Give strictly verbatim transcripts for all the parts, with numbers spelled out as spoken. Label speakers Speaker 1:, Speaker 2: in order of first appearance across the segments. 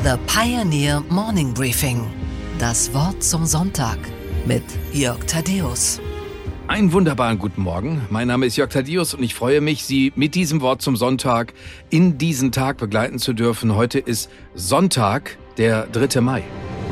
Speaker 1: The Pioneer Morning Briefing. Das Wort zum Sonntag mit Jörg Thaddäus.
Speaker 2: Einen wunderbaren guten Morgen. Mein Name ist Jörg Thaddäus und ich freue mich, Sie mit diesem Wort zum Sonntag in diesen Tag begleiten zu dürfen. Heute ist Sonntag, der dritte Mai.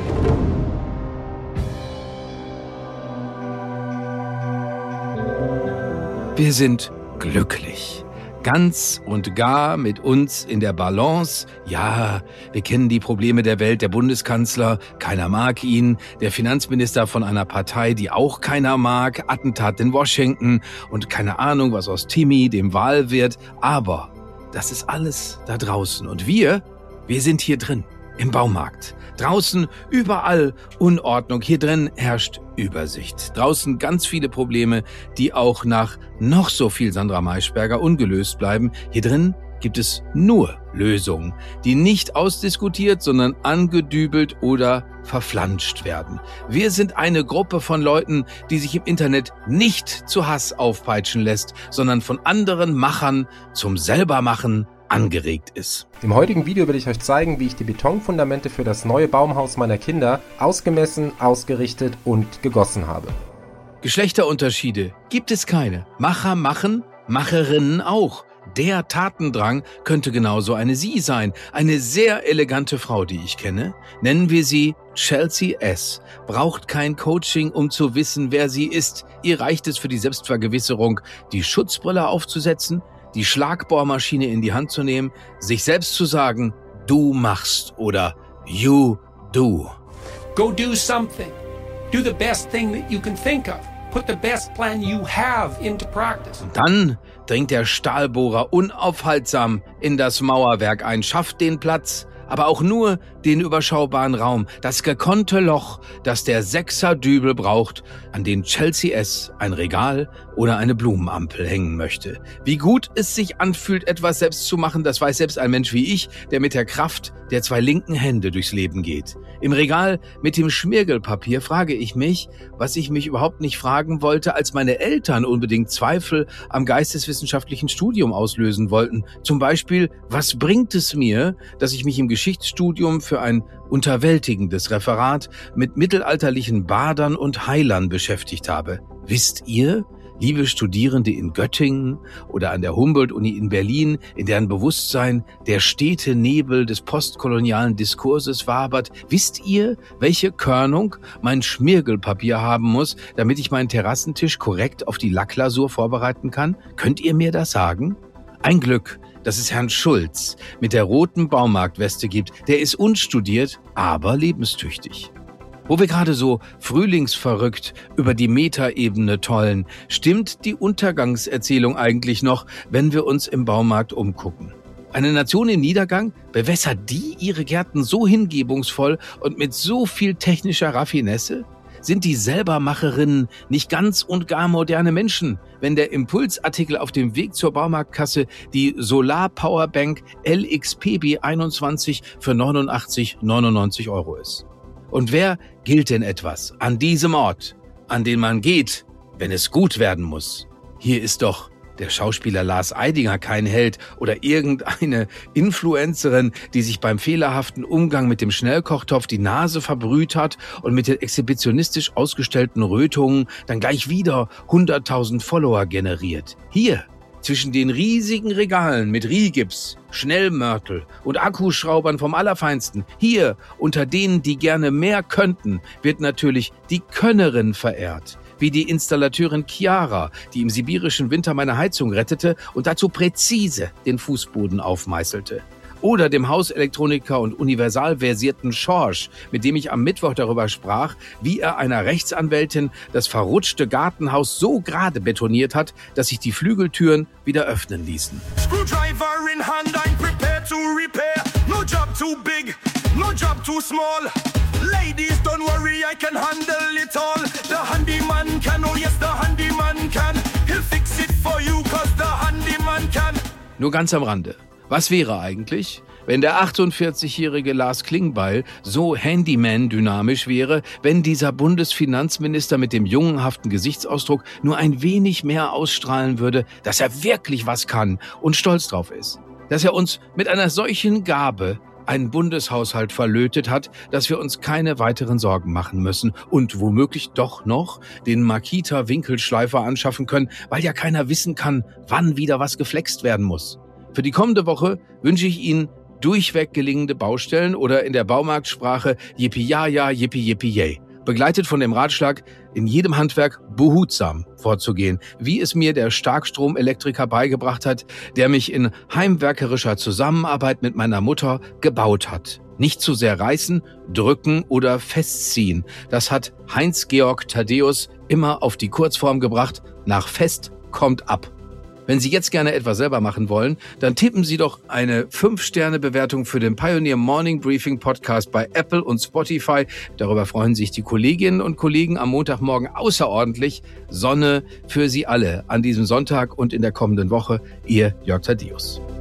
Speaker 2: Wir sind glücklich. Ganz und gar mit uns in der Balance. Ja, wir kennen die Probleme der Welt. Der Bundeskanzler, keiner mag ihn. Der Finanzminister von einer Partei, die auch keiner mag. Attentat in Washington und keine Ahnung, was aus Timmy, dem Wahlwirt. Aber das ist alles da draußen. Und wir, wir sind hier drin, im Baumarkt. Draußen überall Unordnung. Hier drin herrscht Übersicht. Draußen ganz viele Probleme, die auch nach noch so viel Sandra Maischberger ungelöst bleiben. Hier drin gibt es nur Lösungen, die nicht ausdiskutiert, sondern angedübelt oder verflanscht werden. Wir sind eine Gruppe von Leuten, die sich im Internet nicht zu Hass aufpeitschen lässt, sondern von anderen Machern zum Selbermachen angeregt ist.
Speaker 3: Im heutigen Video will ich euch zeigen, wie ich die Betonfundamente für das neue Baumhaus meiner Kinder ausgemessen, ausgerichtet und gegossen habe.
Speaker 2: Geschlechterunterschiede gibt es keine. Macher machen, Macherinnen auch. Der Tatendrang könnte genauso eine sie sein. Eine sehr elegante Frau, die ich kenne. Nennen wir sie Chelsea S. Braucht kein Coaching, um zu wissen, wer sie ist. Ihr reicht es für die Selbstvergewisserung, die Schutzbrille aufzusetzen, die Schlagbohrmaschine in die Hand zu nehmen, sich selbst zu sagen, du machst oder you do.
Speaker 4: Go do something. Do the best thing that you can think of. Put the best plan you have into practice.
Speaker 2: Und dann dringt der Stahlbohrer unaufhaltsam in das Mauerwerk ein, schafft den Platz, aber auch nur den überschaubaren Raum, das gekonnte Loch, das der Sechser-Dübel braucht, an den Chelsea S. ein Regal oder eine Blumenampel hängen möchte. Wie gut es sich anfühlt, etwas selbst zu machen, das weiß selbst ein Mensch wie ich, der mit der Kraft der zwei linken Hände durchs Leben geht. Im Regal mit dem Schmirgelpapier frage ich mich, was ich mich überhaupt nicht fragen wollte, als meine Eltern unbedingt Zweifel am geisteswissenschaftlichen Studium auslösen wollten. Zum Beispiel, was bringt es mir, dass ich mich im Geschichtsstudium für ein unterwältigendes Referat mit mittelalterlichen Badern und Heilern beschäftigt habe? Wisst ihr, liebe Studierende in Göttingen oder an der Humboldt-Uni in Berlin, in deren Bewusstsein der stete Nebel des postkolonialen Diskurses wabert, wisst ihr, welche Körnung mein Schmirgelpapier haben muss, damit ich meinen Terrassentisch korrekt auf die Lacklasur vorbereiten kann? Könnt ihr mir das sagen? Ein Glück, dass es Herrn Schulz mit der roten Baumarktweste gibt. Der ist unstudiert, aber lebenstüchtig. Wo wir gerade so frühlingsverrückt über die Metaebene tollen, stimmt die Untergangserzählung eigentlich noch, wenn wir uns im Baumarkt umgucken. Eine Nation im Niedergang, bewässert die ihre Gärten so hingebungsvoll und mit so viel technischer Raffinesse? Sind die Selbermacherinnen nicht ganz und gar moderne Menschen, wenn der Impulsartikel auf dem Weg zur Baumarktkasse die Solar-Powerbank L X P B einundzwanzig für neunundachtzig neunundneunzig Euro ist? Und wer gilt denn etwas an diesem Ort, an den man geht, wenn es gut werden muss? Hier ist doch der Schauspieler Lars Eidinger kein Held oder irgendeine Influencerin, die sich beim fehlerhaften Umgang mit dem Schnellkochtopf die Nase verbrüht hat und mit den exhibitionistisch ausgestellten Rötungen dann gleich wieder hunderttausend Follower generiert. Hier, zwischen den riesigen Regalen mit Riehgips, Schnellmörtel und Akkuschraubern vom Allerfeinsten, hier unter denen, die gerne mehr könnten, wird natürlich die Könnerin verehrt. Wie die Installateurin Chiara, die im sibirischen Winter meine Heizung rettete und dazu präzise den Fußboden aufmeißelte. Oder dem Hauselektroniker und universalversierten Schorsch, mit dem ich am Mittwoch darüber sprach, wie er einer Rechtsanwältin das verrutschte Gartenhaus so gerade betoniert hat, dass sich die Flügeltüren wieder öffnen ließen.
Speaker 5: Screwdriver in hand, I'm prepared to repair. No job too big, no job too small. Ladies, don't worry, I can handle it all. The handyman can, oh yes, the handyman can. He'll fix it for you, cause the handyman can.
Speaker 2: Nur ganz am Rande. Was wäre eigentlich, wenn der achtundvierzigjährige Lars Klingbeil so Handyman-dynamisch wäre, wenn dieser Bundesfinanzminister mit dem jungenhaften Gesichtsausdruck nur ein wenig mehr ausstrahlen würde, dass er wirklich was kann und stolz drauf ist? Dass er uns mit einer solchen Gabe einen Bundeshaushalt verlötet hat, dass wir uns keine weiteren Sorgen machen müssen und womöglich doch noch den Makita-Winkelschleifer anschaffen können, weil ja keiner wissen kann, wann wieder was geflext werden muss. Für die kommende Woche wünsche ich Ihnen durchweg gelingende Baustellen oder in der Baumarktsprache Yippie-Ja-Ja, Yippie-Yippie-Yay. Begleitet von dem Ratschlag, in jedem Handwerk behutsam vorzugehen, wie es mir der Starkstromelektriker beigebracht hat, der mich in heimwerkerischer Zusammenarbeit mit meiner Mutter gebaut hat. Nicht zu sehr reißen, drücken oder festziehen. Das hat Heinz-Georg Thaddeus immer auf die Kurzform gebracht, nach fest kommt ab. Wenn Sie jetzt gerne etwas selber machen wollen, dann tippen Sie doch eine fünf Sterne Bewertung für den Pioneer Morning Briefing Podcast bei Apple und Spotify. Darüber freuen sich die Kolleginnen und Kollegen am Montagmorgen außerordentlich. Sonne für Sie alle an diesem Sonntag und in der kommenden Woche. Ihr Jörg Thaddeus.